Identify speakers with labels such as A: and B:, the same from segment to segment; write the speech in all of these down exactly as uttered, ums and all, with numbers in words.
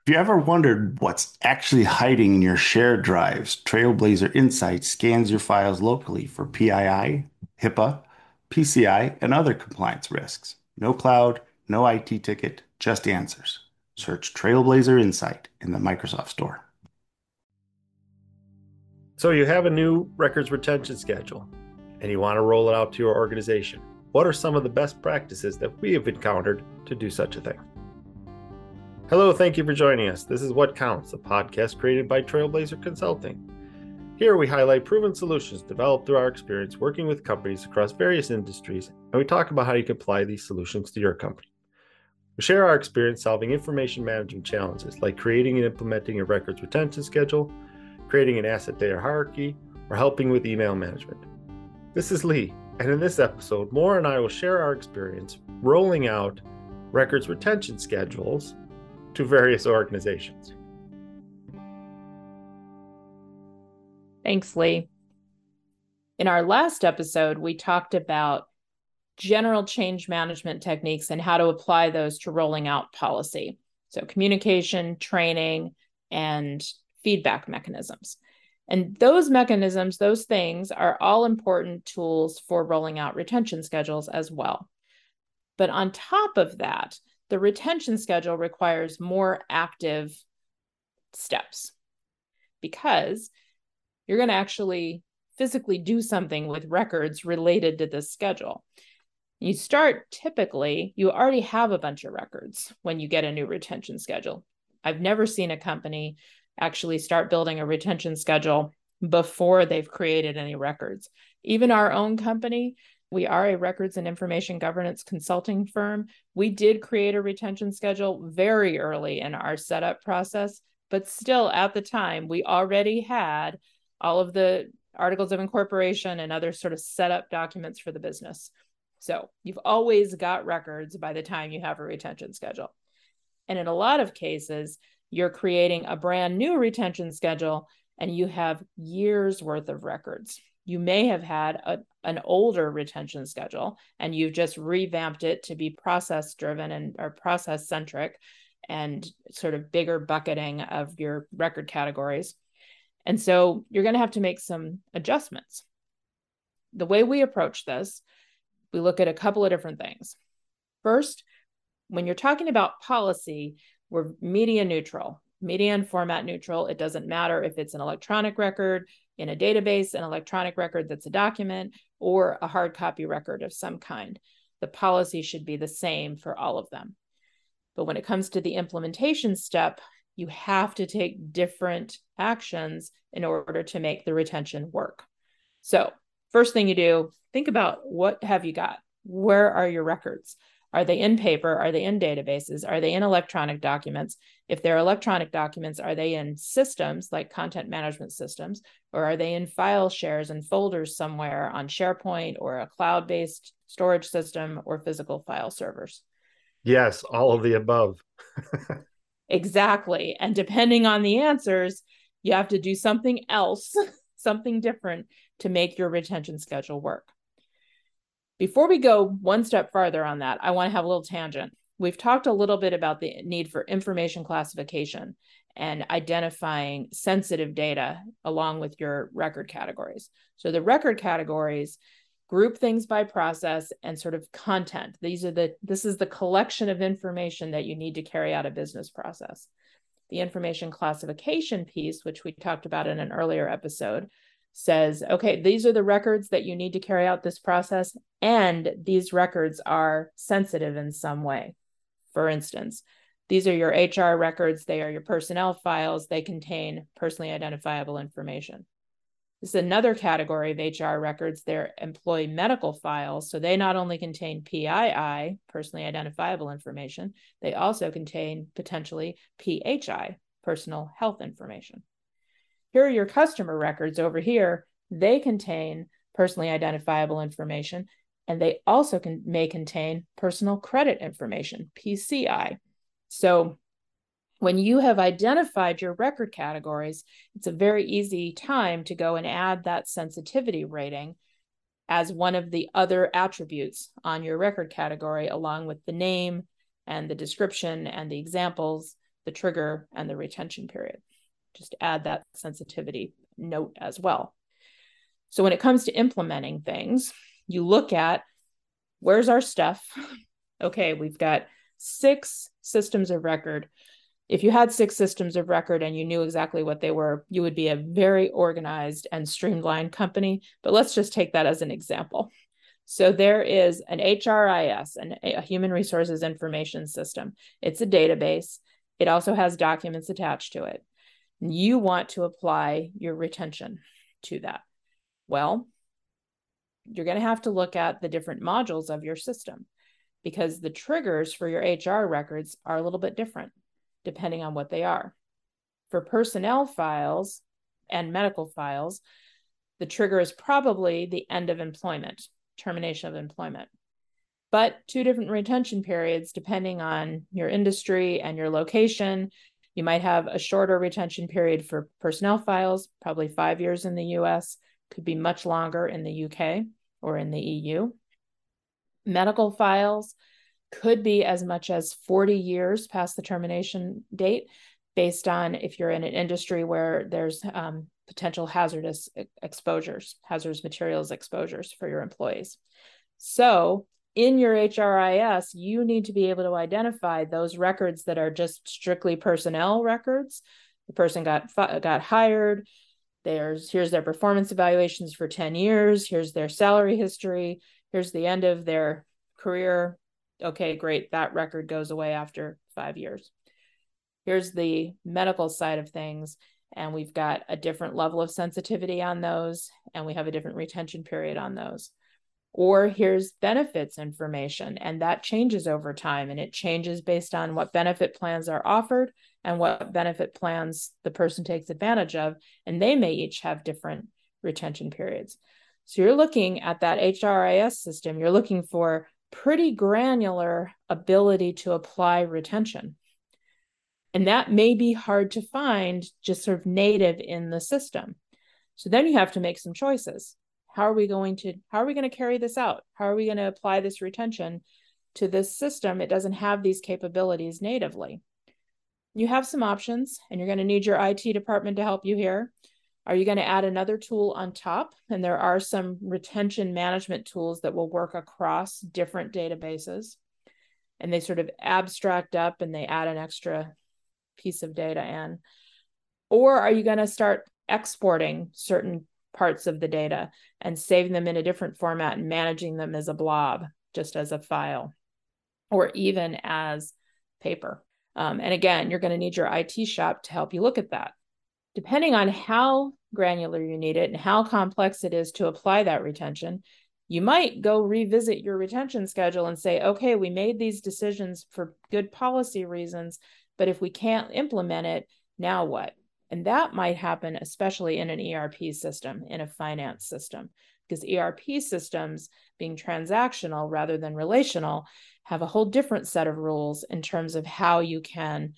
A: If you ever wondered what's actually hiding in your shared drives, Trailblazer Insights scans your files locally for P I I, HIPAA, P C I, and other compliance risks. No cloud, no I T ticket, just answers. Search Trailblazer Insight in the Microsoft Store.
B: So you have a new records retention schedule and you want to roll it out to your organization. What are some of the best practices that we have encountered to do such a thing? Hello, thank you for joining us. This is What Counts, a podcast created by Trailblazer Consulting. Here we highlight proven solutions developed through our experience working with companies across various industries, and we talk about how you can apply these solutions to your company. We share our experience solving information management challenges like creating and implementing a records retention schedule, creating an asset data hierarchy, or helping with email management. This is Lee, and in this episode, Maura and I will share our experience rolling out records retention schedules to various organizations.
C: Thanks, Lee. In our last episode, we talked about general change management techniques and how to apply those to rolling out policy. So communication, training, and feedback mechanisms. And those mechanisms, those things are all important tools for rolling out retention schedules as well. But on top of that, the retention schedule requires more active steps because you're going to actually physically do something with records related to this schedule. You start typically, you already have a bunch of records when you get a new retention schedule. I've never seen a company actually start building a retention schedule before they've created any records. Even our own company, we are a records and information governance consulting firm. We did create a retention schedule very early in our setup process, but still at the time, we already had all of the articles of incorporation and other sort of setup documents for the business. So you've always got records by the time you have a retention schedule. And in a lot of cases, you're creating a brand new retention schedule and you have years worth of records. You may have had a, an older retention schedule and you've just revamped it to be process driven and or process centric and sort of bigger bucketing of your record categories. And so you're going to have to make some adjustments. The way we approach this, we look at a couple of different things. First, when you're talking about policy, we're media neutral, media and format neutral. It doesn't matter if it's an electronic record in a database, an electronic record that's a document, or a hard copy record of some kind. The policy should be the same for all of them. But when it comes to the implementation step, you have to take different actions in order to make the retention work. So first thing you do, think about what have you got? Where are your records? Are they in paper? Are they in databases? Are they in electronic documents? If they're electronic documents, are they in systems like content management systems? Or are they in file shares and folders somewhere on SharePoint or a cloud-based storage system or physical file servers?
B: Yes, all of the above.
C: Exactly. And depending on the answers, you have to do something else, something different to make your retention schedule work. Before we go one step farther on that, I want to have a little tangent. We've talked a little bit about the need for information classification and identifying sensitive data along with your record categories. So the record categories group things by process and sort of content. These are the, this is the collection of information that you need to carry out a business process. The information classification piece, which we talked about in an earlier episode, says, okay, these are the records that you need to carry out this process, and these records are sensitive in some way. For instance, these are your H R records, they are your personnel files, they contain personally identifiable information. This is another category of H R records, they're employee medical files, so they not only contain P I I, personally identifiable information, they also contain potentially P H I, personal health information. Here are your customer records over here. They contain personally identifiable information, and they also can, may contain personal credit information, P C I. So when you have identified your record categories, it's a very easy time to go and add that sensitivity rating as one of the other attributes on your record category, along with the name and the description and the examples the trigger and the retention period. Just add that sensitivity note as well. So when it comes to implementing things, you look at where's our stuff. Okay, we've got six systems of record. If you had six systems of record and you knew exactly what they were, you would be a very organized and streamlined company. But let's just take that as an example. So there is an H R I S, an, a Human Resources Information System. It's a database. It also has documents attached to it. You want to apply your retention to that. Well, you're going to have to look at the different modules of your system, because the triggers for your H R records are a little bit different depending on what they are. For personnel files and medical files, the trigger is probably the end of employment, termination of employment. But two different retention periods depending on your industry and your location. You might have a shorter retention period for personnel files, probably five years in the U S, could be much longer in the U K or in the E U. Medical files could be as much as forty years past the termination date, based on if you're in an industry where there's um, potential hazardous exposures, hazardous materials exposures for your employees. So in your H R I S, you need to be able to identify those records that are just strictly personnel records. The person got, got hired, there's, here's their performance evaluations for ten years, here's their salary history, here's the end of their career. Okay, great, that record goes away after five years. Here's the medical side of things, and we've got a different level of sensitivity on those, and we have a different retention period on those. Or here's benefits information, and that changes over time, and it changes based on what benefit plans are offered and what benefit plans the person takes advantage of, and they may each have different retention periods. So you're looking at that H R I S system, you're looking for pretty granular ability to apply retention. And that may be hard to find just sort of native in the system. So then you have to make some choices. How are we going to, how are we going to carry this out? How are we going to apply this retention to this system? It doesn't have these capabilities natively. You have some options, and you're going to need your I T department to help you here. Are you going to add another tool on top? And there are some retention management tools that will work across different databases, and they sort of abstract up and they add an extra piece of data in. Or are you going to start exporting certain parts of the data and saving them in a different format and managing them as a blob, just as a file, or even as paper? Um, and again, you're going to need your I T shop to help you look at that. Depending on how granular you need it and how complex it is to apply that retention, you might go revisit your retention schedule and say, okay, we made these decisions for good policy reasons, but if we can't implement it, now what? And that might happen especially in an E R P system, in a finance system, because E R P systems, being transactional rather than relational, have a whole different set of rules in terms of how you can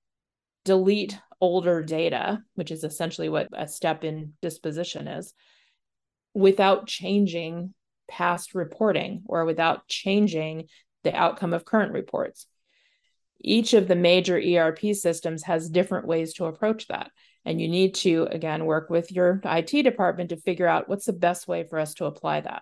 C: delete older data, which is essentially what a step in disposition is, without changing past reporting or without changing the outcome of current reports. Each of the major E R P systems has different ways to approach that. And you need to, again, work with your I T department to figure out what's the best way for us to apply that.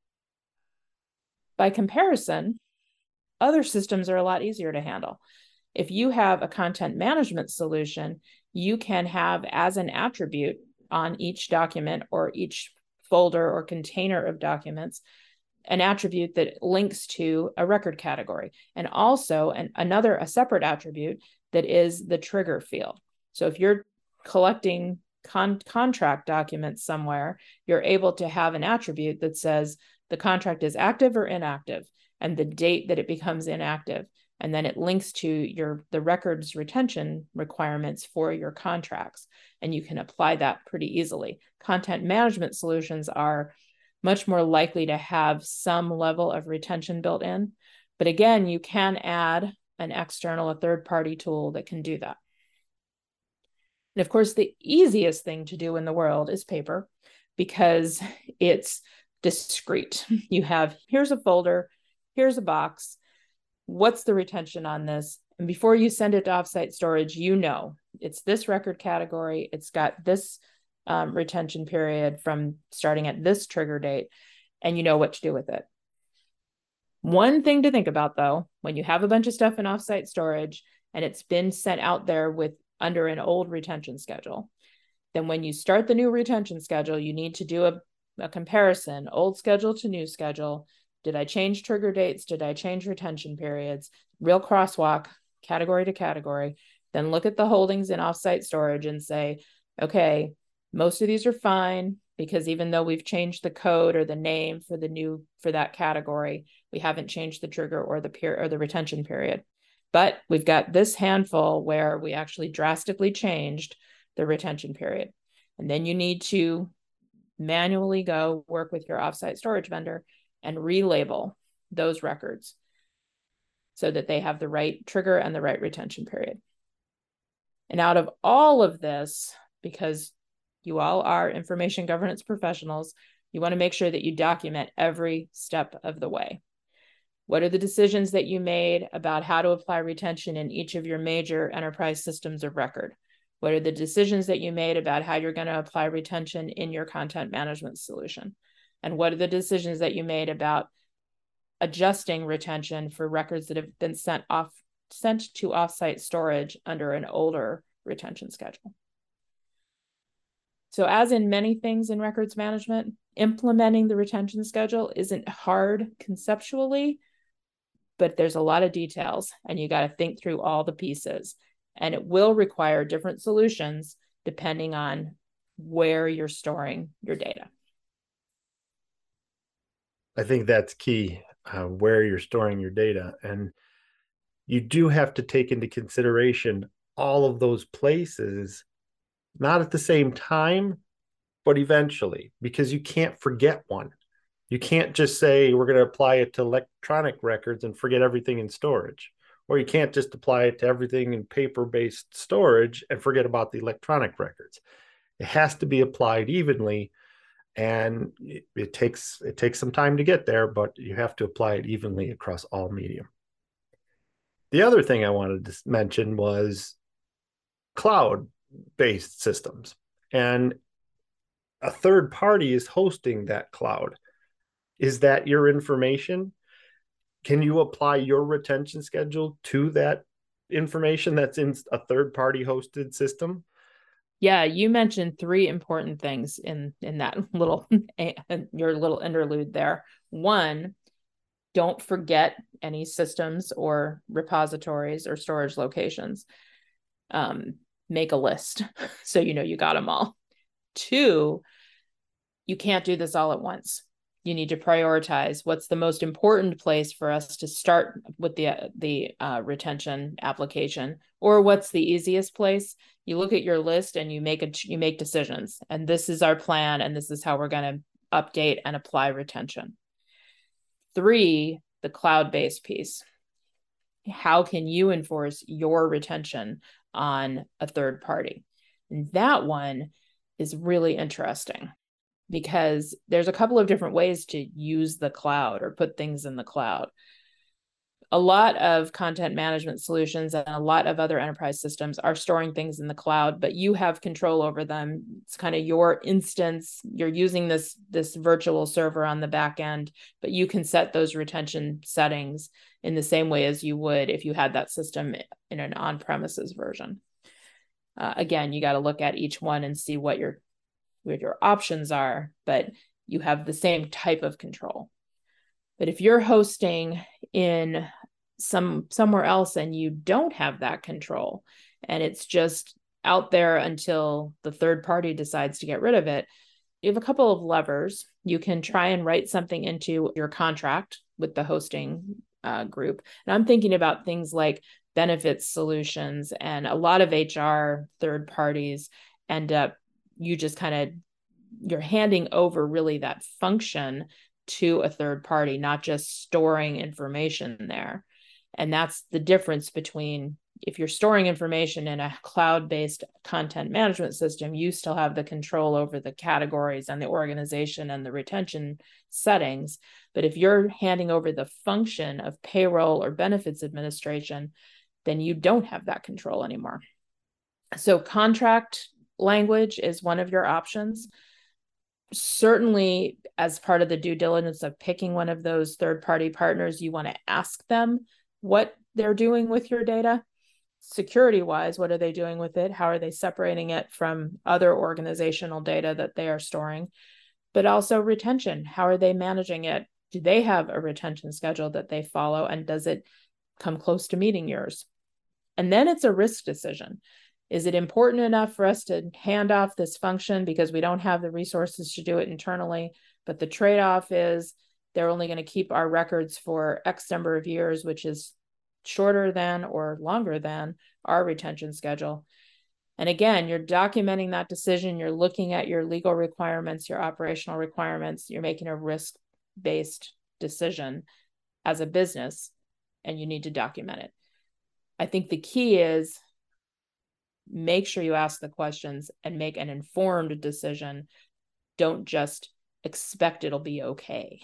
C: By comparison, other systems are a lot easier to handle. If you have a content management solution, you can have as an attribute on each document or each folder or container of documents an attribute that links to a record category, and also an, another, a separate attribute that is the trigger field. So if you're collecting con contract documents somewhere, you're able to have an attribute that says the contract is active or inactive and the date that it becomes inactive. And then it links to your the records retention requirements for your contracts. And you can apply that pretty easily. Content management solutions are much more likely to have some level of retention built in. But again, you can add an external, a third-party tool that can do that. And of course, the easiest thing to do in the world is paper, because it's discrete. You have, here's a folder, here's a box, what's the retention on this? And before you send it to offsite storage, you know, it's this record category. It's got this um, retention period from starting at this trigger date, and you know what to do with it. One thing to think about, though, when you have a bunch of stuff in offsite storage and it's been sent out there with under an old retention schedule, then when you start the new retention schedule, you need to do a, a comparison, old schedule to new schedule. Did I change trigger dates? Did I change retention periods? Real crosswalk, category to category. Then look at the holdings in offsite storage and say, okay, most of these are fine, because even though we've changed the code or the name for the new, for that category, we haven't changed the trigger or the period or the retention period. But we've got this handful where we actually drastically changed the retention period. And then you need to manually go work with your offsite storage vendor and relabel those records so that they have the right trigger and the right retention period. And out of all of this, because you all are information governance professionals, you want to make sure that you document every step of the way. What are the decisions that you made about how to apply retention in each of your major enterprise systems of record? What are the decisions that you made about how you're going to apply retention in your content management solution? And what are the decisions that you made about adjusting retention for records that have been sent off, sent to offsite storage under an older retention schedule? So as in many things in records management, implementing the retention schedule isn't hard conceptually, but there's a lot of details and you got to think through all the pieces. And it will require different solutions depending on where you're storing your data.
B: I think that's key, uh, where you're storing your data. And you do have to take into consideration all of those places, not at the same time, but eventually, because you can't forget one. You can't just say, we're going to apply it to electronic records and forget everything in storage. Or you can't just apply it to everything in paper-based storage and forget about the electronic records. It has to be applied evenly, and it, it takes it takes some time to get there, but you have to apply it evenly across all medium. The other thing I wanted to mention was cloud-based systems. And a third party is hosting that cloud. Is that your information? Can you apply your retention schedule to that information that's in a third-party hosted system?
C: Yeah, you mentioned three important things in, in that little, your little interlude there. One, don't forget any systems or repositories or storage locations. Um, make a list so you know you got them all. Two, you can't do this all at once. You need to prioritize what's the most important place for us to start with the, the uh, retention application, or what's the easiest place. You look at your list and you make a, you make decisions. And this is our plan, and this is how we're going to update and apply retention. Three, the cloud-based piece. How can you enforce your retention on a third party? And that one is really interesting, because there's a couple of different ways to use the cloud or put things in the cloud. A lot of content management solutions and a lot of other enterprise systems are storing things in the cloud, but you have control over them. It's kind of your instance. You're using this, this virtual server on the back end, but you can set those retention settings in the same way as you would if you had that system in an on-premises version. Uh, again, you got to look at each one and see what your what your options are, but you have the same type of control. But if you're hosting in some somewhere else and you don't have that control, and it's just out there until the third party decides to get rid of it, you have a couple of levers. You can try and write something into your contract with the hosting uh, group. And I'm thinking about things like benefits solutions, and a lot of H R third parties end up, you just kind of, you're handing over really that function to a third party, not just storing information there. And that's the difference between, if you're storing information in a cloud-based content management system, you still have the control over the categories and the organization and the retention settings. But if you're handing over the function of payroll or benefits administration then you don't have that control anymore. So contract language is one of your options. Certainly, as part of the due diligence of picking one of those third-party partners, you want to ask them what they're doing with your data. Security-wise, what are they doing with it? How are they separating it from other organizational data that they are storing? But also retention. How are they managing it? Do they have a retention schedule that they follow? And does it come close to meeting yours? And then it's a risk decision. Is it important enough for us to hand off this function because we don't have the resources to do it internally? But the trade-off is they're only going to keep our records for X number of years, which is shorter than or longer than our retention schedule. And again, you're documenting that decision. You're looking at your legal requirements, your operational requirements. You're making a risk-based decision as a business, and you need to document it. I think the key is make sure you ask the questions and make an informed decision. Don't just expect it'll be okay.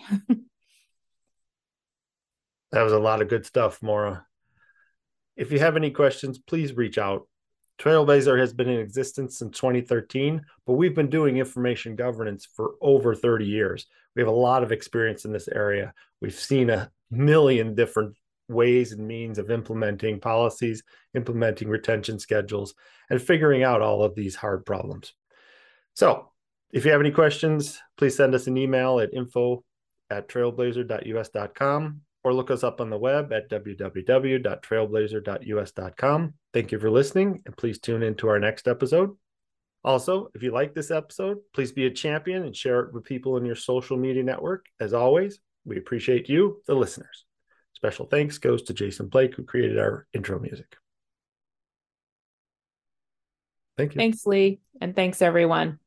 B: That was a lot of good stuff, Maura. If you have any questions, please reach out. Trailblazer has been in existence since twenty thirteen, but we've been doing information governance for over thirty years. We have a lot of experience in this area. We've seen a million different ways and means of implementing policies, implementing retention schedules, and figuring out all of these hard problems. So if you have any questions, please send us an email at info at trailblazer dot U S dot com or look us up on the web at w w w dot trailblazer dot U S dot com. Thank you for listening, and please tune in to our next episode. Also, if you like this episode, please be a champion and share it with people in your social media network. As always, we appreciate you, the listeners. Special thanks goes to Jason Blake, who created our intro music. Thank you.
C: Thanks, Lee, and thanks, everyone.